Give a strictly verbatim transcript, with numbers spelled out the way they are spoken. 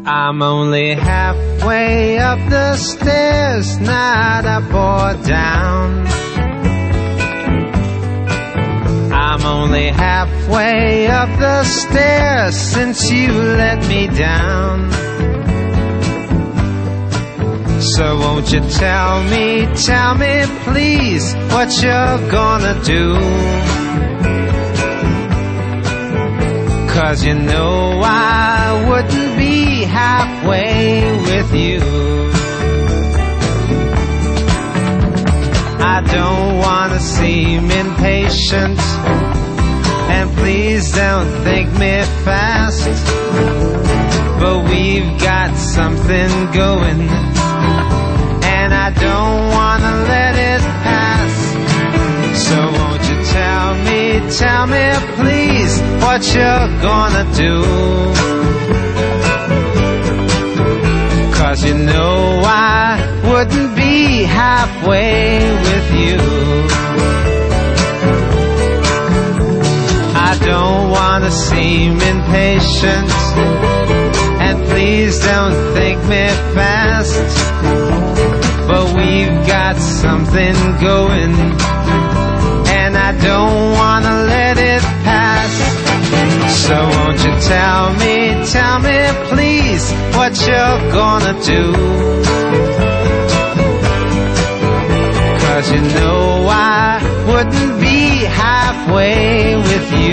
I'm only halfway up the stairs, not up or down. I'm only halfway up the stairs since you let me down. So won't you tell me, tell me please what you're gonna do? 'Cause you know I wouldn't be halfway with you. I don't wanna seem impatient, and please don't think me fast, but we've got something going, and I don't wanna let it pass. So won't you tell me, tell me please what you're gonna do? 'Cause you know I wouldn't be halfway with you. I don't wanna seem impatient, and please don't think me fast, but we've got something going, and I don't wanna let it pass. So won't you tell me, tell me please what you're gonna do? 'Cause you know I wouldn't be halfway with you.